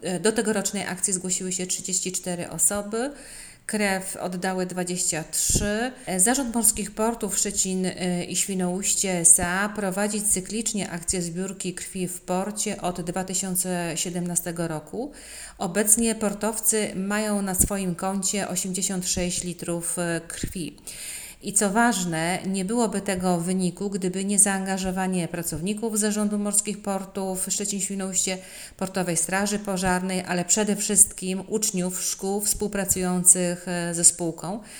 Do tegorocznej akcji zgłosiły się 34 osoby. Krew oddały 23. Zarząd Morskich Portów Szczecin i Świnoujście S.A. prowadzi cyklicznie akcję zbiórki krwi w porcie od 2017 roku. Obecnie portowcy mają na swoim koncie 86 litrów krwi. I co ważne, nie byłoby tego wyniku, gdyby nie zaangażowanie pracowników Zarządu Morskich Portów Szczecin-Świnoujście, Portowej Straży Pożarnej, ale przede wszystkim uczniów szkół współpracujących ze spółką.